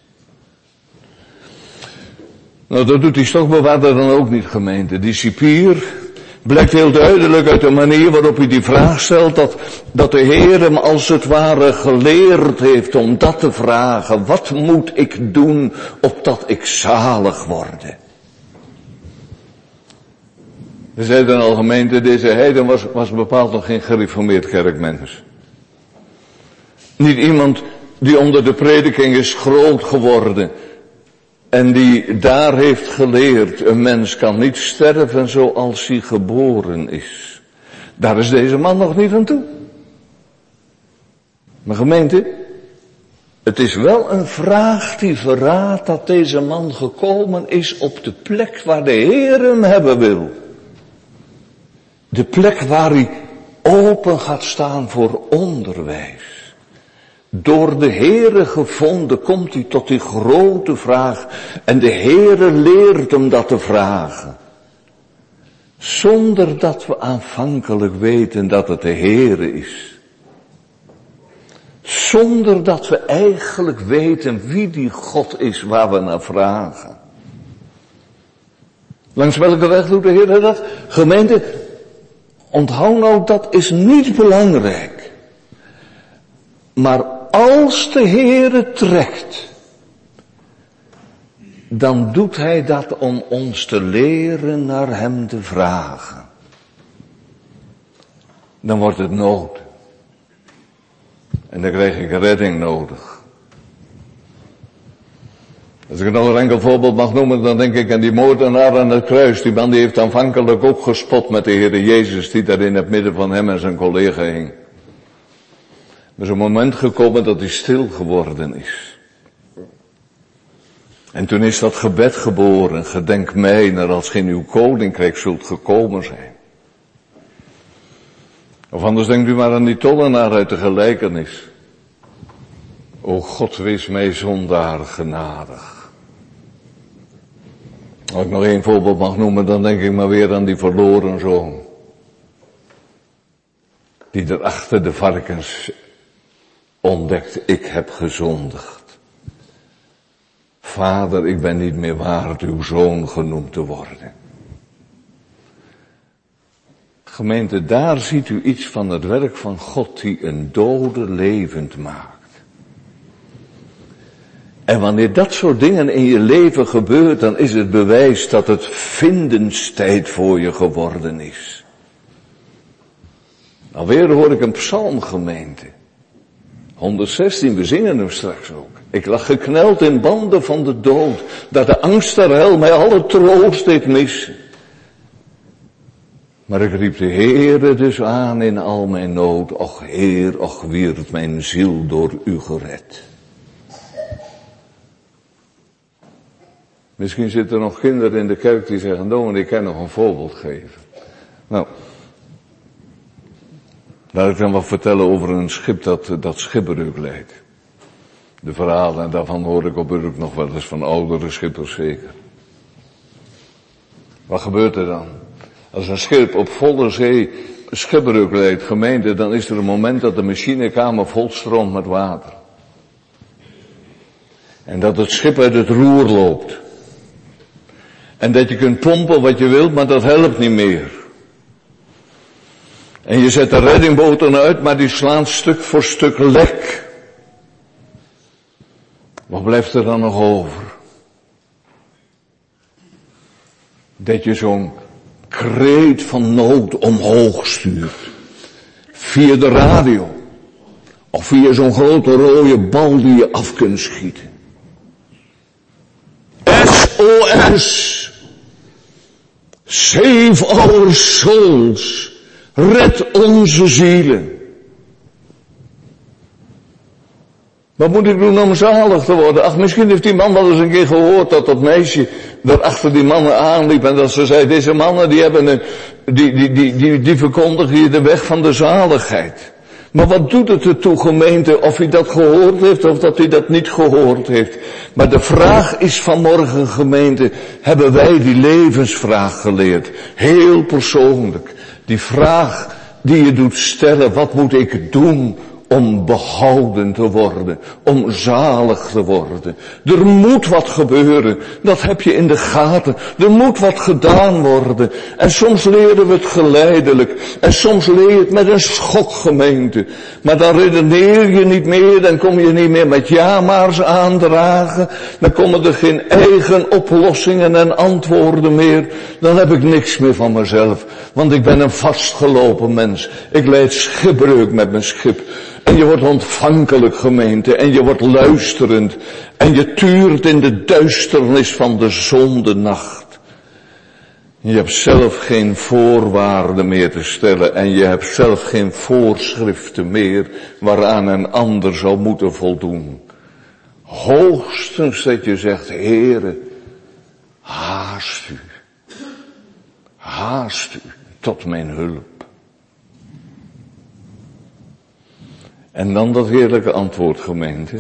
Nou, dat doet die stokbewaarder dan ook niet, gemeente. Die cipier blijkt heel duidelijk uit de manier waarop hij die vraag stelt, dat de Heer hem als het ware geleerd heeft om dat te vragen. Wat moet ik doen opdat ik zalig worde? We zeiden al, gemeente, deze heiden was bepaald nog geen gereformeerd kerkmens. Niet iemand die onder de prediking is groot geworden en die daar heeft geleerd, een mens kan niet sterven zoals hij geboren is. Daar is deze man nog niet aan toe. Maar gemeente, het is wel een vraag die verraadt dat deze man gekomen is op de plek waar de Heer hem hebben wil. De plek waar hij open gaat staan voor onderwijs. Door de Heere gevonden komt hij tot die grote vraag. En de Heere leert hem dat te vragen. Zonder dat we aanvankelijk weten dat het de Heere is. Zonder dat we eigenlijk weten wie die God is waar we naar vragen. Langs welke weg doet de Heer dat? Gemeente, onthoud nou, dat is niet belangrijk. Maar als de Heere trekt, dan doet hij dat om ons te leren naar hem te vragen. Dan wordt het nood. En dan krijg ik redding nodig. Als ik nog een enkel voorbeeld mag noemen, dan denk ik aan die moordenaar aan het kruis. Die man die heeft aanvankelijk ook gespot met de Heere Jezus, die daar in het midden van hem en zijn collega hing. Er is een moment gekomen dat hij stil geworden is. En toen is dat gebed geboren, gedenk mij, naar als gij in uw koninkrijk zult gekomen zijn. Of anders denkt u maar aan die tollenaar uit de gelijkenis. O God, wees mij zondaar genadig. Als ik nog één voorbeeld mag noemen, dan denk ik maar weer aan die verloren zoon. Die er achter de varkens ontdekt, ik heb gezondigd. Vader, ik ben niet meer waard uw zoon genoemd te worden. Gemeente, daar ziet u iets van het werk van God die een dode levend maakt. En wanneer dat soort dingen in je leven gebeurt, dan is het bewijs dat het vindenstijd voor je geworden is. Alweer hoor ik een psalm, gemeente. 116, we zingen hem straks ook. Ik lag gekneld in banden van de dood, dat de angst der hel mij alle troost deed missen. Maar ik riep de Heere dus aan in al mijn nood. Och Heer, och wierd mijn ziel door u gered. Misschien zitten er nog kinderen in de kerk die zeggen, dominee, ik kan nog een voorbeeld geven. Nou, laat ik dan wat vertellen over een schip dat schipbreuk leidt. De verhalen, en daarvan hoor ik op Urk nog wel eens van oudere schippers zeker. Wat gebeurt er dan? Als een schip op volle zee schipbreuk leidt, gemeente, dan is er een moment dat de machinekamer vol stroomt met water. En dat het schip uit het roer loopt. En dat je kunt pompen wat je wilt, maar dat helpt niet meer. En je zet de reddingboten uit, maar die slaan stuk voor stuk lek. Wat blijft er dan nog over? Dat je zo'n kreet van nood omhoog stuurt. Via de radio. Of via zo'n grote rode bal die je af kunt schieten. SOS. Save our souls. Red onze zielen. Wat moet ik doen om zalig te worden? Ach, misschien heeft die man wel eens een keer gehoord dat meisje daar achter die mannen aanliep en dat ze zei, deze mannen die hebben die verkondigen hier de weg van de zaligheid. Maar wat doet het ertoe, gemeente, of hij dat gehoord heeft of dat hij dat niet gehoord heeft? Maar de vraag is vanmorgen, gemeente, hebben wij die levensvraag geleerd? Heel persoonlijk. Die vraag die je doet stellen, wat moet ik doen om behouden te worden, om zalig te worden. Er moet wat gebeuren, dat heb je in de gaten. Er moet wat gedaan worden. En soms leren we het geleidelijk. En soms leer je het met een schok, gemeente. Maar dan redeneer je niet meer, dan kom je niet meer met ja-maars aandragen. Dan komen er geen eigen oplossingen en antwoorden meer. Dan heb ik niks meer van mezelf. Want ik ben een vastgelopen mens. Ik leid schipbreuk met mijn schip. En je wordt ontvankelijk, gemeente, en je wordt luisterend. En je tuurt in de duisternis van de zondenacht. Je hebt zelf geen voorwaarden meer te stellen en je hebt zelf geen voorschriften meer waaraan een ander zou moeten voldoen. Hoogstens dat je zegt, Heere, haast u tot mijn hulp. En dan dat heerlijke antwoord, gemeente.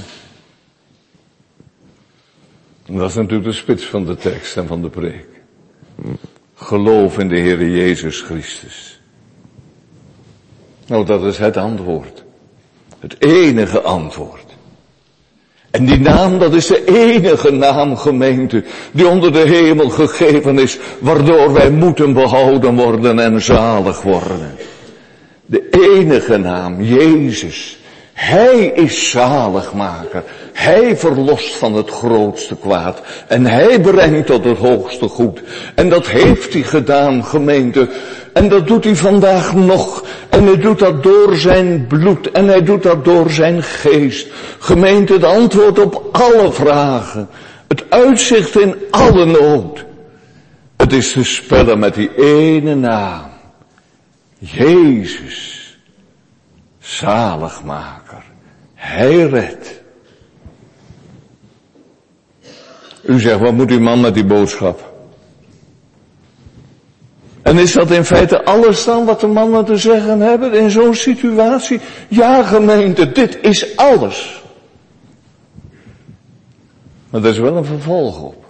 En dat is natuurlijk de spits van de tekst en van de preek. Geloof in de Heere Jezus Christus. Nou, dat is het antwoord. Het enige antwoord. En die naam, dat is de enige naam, gemeente, die onder de hemel gegeven is, waardoor wij moeten behouden worden en zalig worden. De enige naam, Jezus. Hij is zaligmaker. Hij verlost van het grootste kwaad. En hij brengt tot het hoogste goed. En dat heeft hij gedaan, gemeente. En dat doet hij vandaag nog. En hij doet dat door zijn bloed. En hij doet dat door zijn geest. Gemeente, het antwoord op alle vragen. Het uitzicht in alle nood. Het is te spellen met die ene naam. Jezus. Zaligmaker. Hij redt. U zegt, wat moet die man met die boodschap? En is dat in feite alles dan wat de mannen te zeggen hebben in zo'n situatie? Ja, gemeente, dit is alles. Maar er is wel een vervolg op.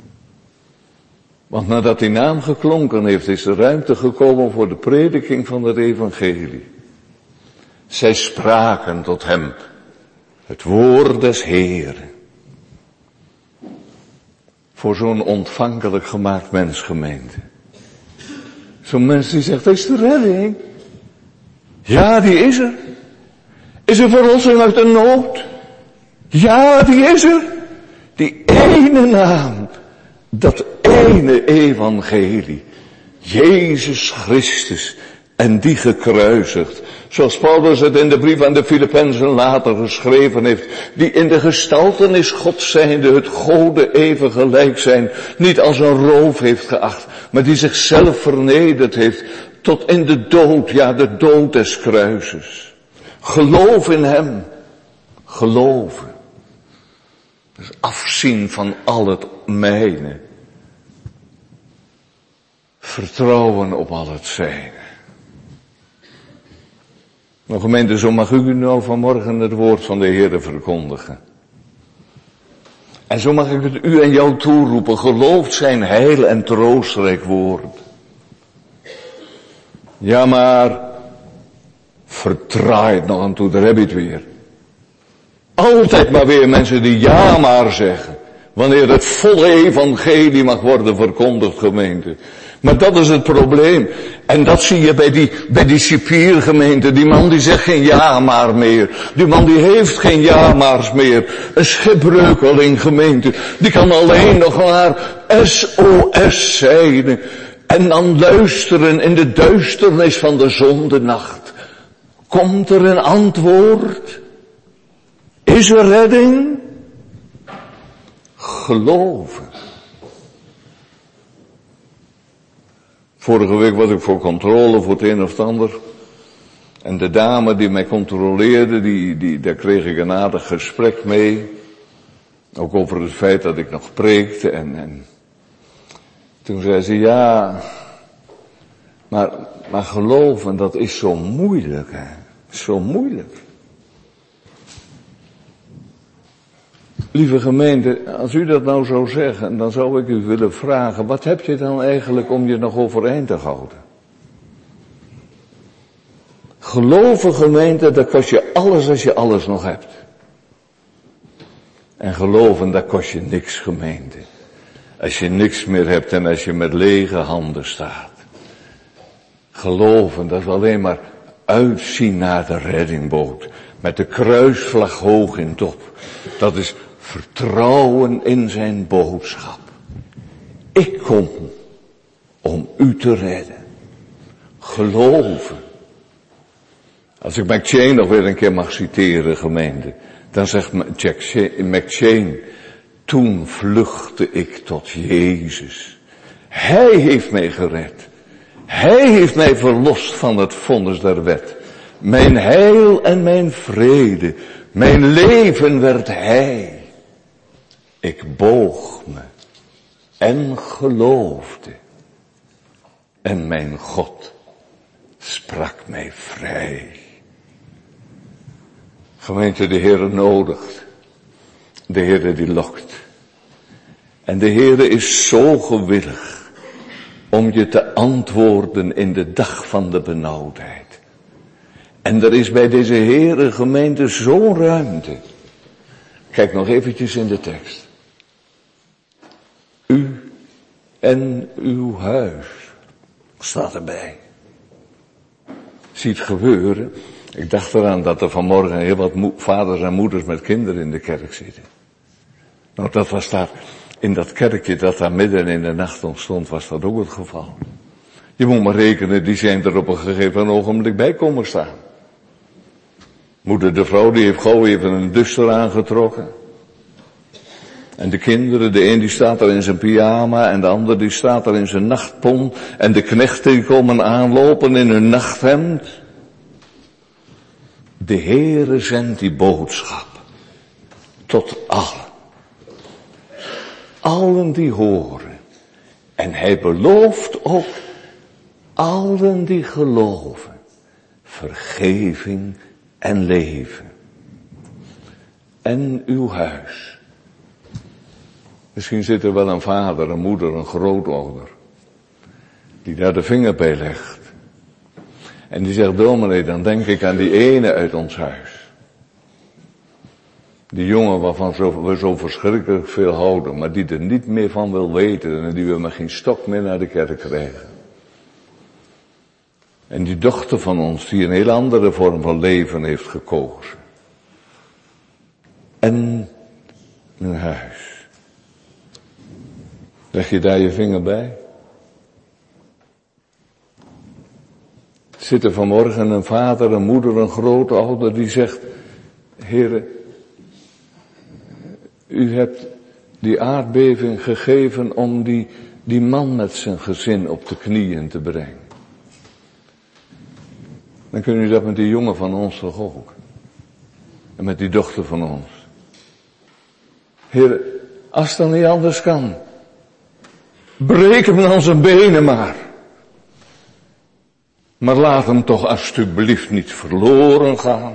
Want nadat die naam geklonken heeft, is er ruimte gekomen voor de prediking van het evangelie. Zij spraken tot hem het woord des Heeren. Voor zo'n ontvankelijk gemaakt mens, gemeente. Zo'n mens die zegt, is de redding? Ja, die is er. Is er verlossing uit de nood? Ja, die is er. Die ene naam, dat ene evangelie. Jezus Christus en die gekruisigd. Zoals Paulus het in de brief aan de Filippenzen later geschreven heeft. Die in de gestaltenis Gods zijnde het Gode even gelijk zijn. Niet als een roof heeft geacht. Maar die zichzelf vernederd heeft. Tot in de dood. Ja, de dood des kruises. Geloof in hem. Geloven. Dus afzien van al het mijne. Vertrouwen op al het zijne. Nou gemeente, zo mag u nou vanmorgen het woord van de Heere verkondigen. En zo mag ik het u en jou toeroepen, gelooft zijn heil en troostrijk woord. Ja maar, vertraait nog aan toe, daar heb je het weer. Altijd maar weer mensen die ja maar zeggen. Wanneer het volle evangelie mag worden verkondigd, gemeente. Maar dat is het probleem. En dat zie je bij die cipiergemeente. Die man die zegt geen ja maar meer. Die man die heeft geen ja maars meer. Een schipbreukeling, gemeente. Die kan alleen nog maar SOS zijn. En dan luisteren in de duisternis van de zondenacht. Komt er een antwoord? Is er redding? Geloven. Vorige week was ik voor controle voor het een of het ander. En de dame die mij controleerde, daar kreeg ik een aardig gesprek mee. Ook over het feit dat ik nog preekte. En toen zei ze, ja, maar geloven, dat is zo moeilijk, hè. Zo moeilijk. Lieve gemeente, als u dat nou zou zeggen, dan zou ik u willen vragen, wat heb je dan eigenlijk om je nog overeind te houden? Geloven, gemeente, dat kost je alles als je alles nog hebt. En geloven, dat kost je niks, gemeente. Als je niks meer hebt en als je met lege handen staat. Geloven, dat is alleen maar uitzien naar de reddingboot. Met de kruisvlag hoog in top. Dat is vertrouwen in zijn boodschap. Ik kom om u te redden. Geloven. Als ik McChain nog weer een keer mag citeren, gemeente, dan zegt McChain, toen vluchtte ik tot Jezus. Hij heeft mij gered. Hij heeft mij verlost van het vonnis der wet. Mijn heil en mijn vrede, mijn leven werd Hij. Ik boog me en geloofde. En mijn God sprak mij vrij. Gemeente, de Heere nodigt. De Heere die lokt. En de Heere is zo gewillig om je te antwoorden in de dag van de benauwdheid. En er is bij deze Heere gemeente zo'n ruimte. Kijk nog eventjes in de tekst. U en uw huis staat erbij. Zie het gebeuren. Ik dacht eraan dat er vanmorgen heel wat vaders en moeders met kinderen in de kerk zitten. Nou, dat was daar, in dat kerkje dat daar midden in de nacht ontstond, was dat ook het geval. Je moet maar rekenen, die zijn er op een gegeven ogenblik bij komen staan. Moeder de vrouw, die heeft gauw even een duster aangetrokken. En de kinderen, de een die staat er in zijn pyjama en de ander die staat er in zijn nachtpon. En de knechten die komen aanlopen in hun nachthemd. De Heere zendt die boodschap tot allen. Allen die horen. En Hij belooft ook allen die geloven. Vergeving en leven. En uw huis. Misschien zit er wel een vader, een moeder, een grootouder. Die daar de vinger bij legt. En die zegt, dominee, dan denk ik aan die ene uit ons huis. Die jongen waarvan we zo verschrikkelijk veel houden, maar die er niet meer van wil weten en die we maar geen stok meer naar de kerk krijgen. En die dochter van ons die een heel andere vorm van leven heeft gekozen. En een huis. Leg je daar je vinger bij? Zit er vanmorgen een vader, een moeder, een grootouder die zegt, Heere, u hebt die aardbeving gegeven om die man met zijn gezin op de knieën te brengen. Dan kun je dat met die jongen van ons toch ook. En met die dochter van ons. Heere, als het dan niet anders kan, breek hem dan zijn benen maar. Maar laat hem toch alsjeblieft niet verloren gaan.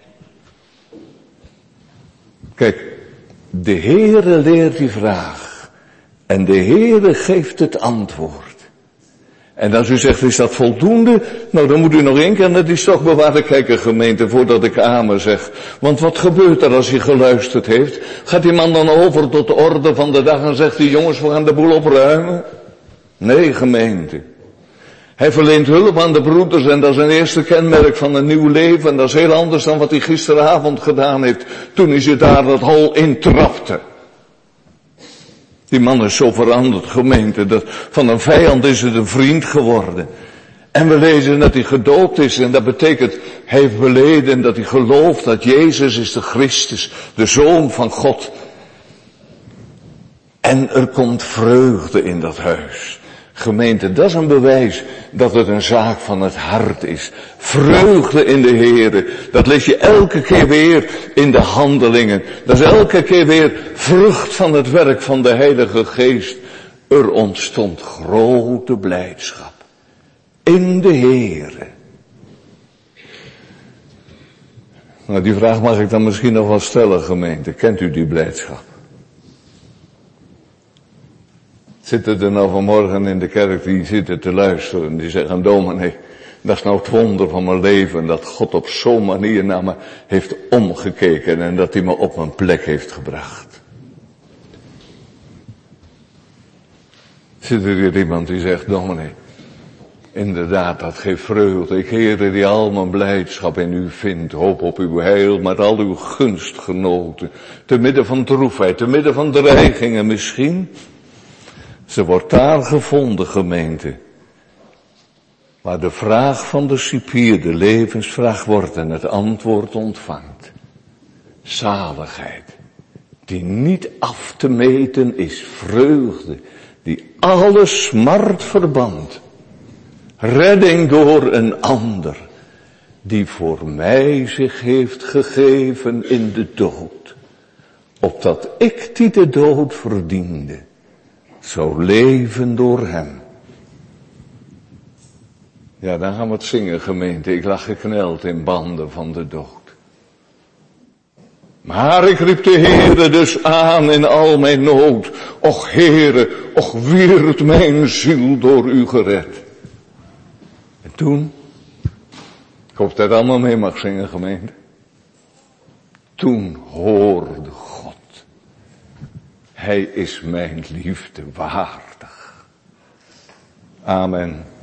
Kijk, de Heere leert die vraag. En de Heere geeft het antwoord. En als u zegt, is dat voldoende? Nou, dan moet u nog één keer naar die stokbewaarder kijken, gemeente, voordat ik amen zeg. Want wat gebeurt er als hij geluisterd heeft? Gaat die man dan over tot de orde van de dag en zegt hij, jongens, we gaan de boel opruimen? Nee, gemeente. Hij verleent hulp aan de broeders en dat is een eerste kenmerk van een nieuw leven. En dat is heel anders dan wat hij gisteravond gedaan heeft, toen hij zich daar dat hol intrapte. Die man is zo veranderd, gemeente, dat van een vijand is het een vriend geworden. En we lezen dat hij gedoopt is en dat betekent, hij heeft beleden dat hij gelooft dat Jezus is de Christus, de Zoon van God. En er komt vreugde in dat huis. Gemeente, dat is een bewijs dat het een zaak van het hart is. Vreugde in de Heere, dat lees je elke keer weer in de handelingen. Dat is elke keer weer vrucht van het werk van de Heilige Geest. Er ontstond grote blijdschap in de Heere. Nou, die vraag mag ik dan misschien nog wel stellen, gemeente. Kent u die blijdschap? Zitten er nou vanmorgen in de kerk die zitten te luisteren en die zeggen, dominee, dat is nou het wonder van mijn leven, dat God op zo'n manier naar me heeft omgekeken en dat hij me op mijn plek heeft gebracht. Zit er hier iemand die zegt, dominee, inderdaad, dat geeft vreugde. Ik, Heere, die al mijn blijdschap in u vindt, hoop op uw heil, met al uw gunstgenoten, te midden van droefheid, te midden van dreigingen misschien. Ze wordt daar gevonden, gemeente. waar de vraag van de cipier de levensvraag wordt en het antwoord ontvangt. Zaligheid, die niet af te meten is, vreugde, die alle smart verbant. Redding door een ander, die voor mij zich heeft gegeven in de dood, opdat ik die de dood verdiende, zou leven door hem. Ja, dan gaan we het zingen, gemeente. Ik lag gekneld in banden van de dood. Maar ik riep de Heere dus aan in al mijn nood. Och Heere, och wierd mijn ziel door u gered. En toen, ik hoop dat het allemaal mee mag zingen, gemeente. Toen hoorde God, hij is mijn liefde waardig. Amen.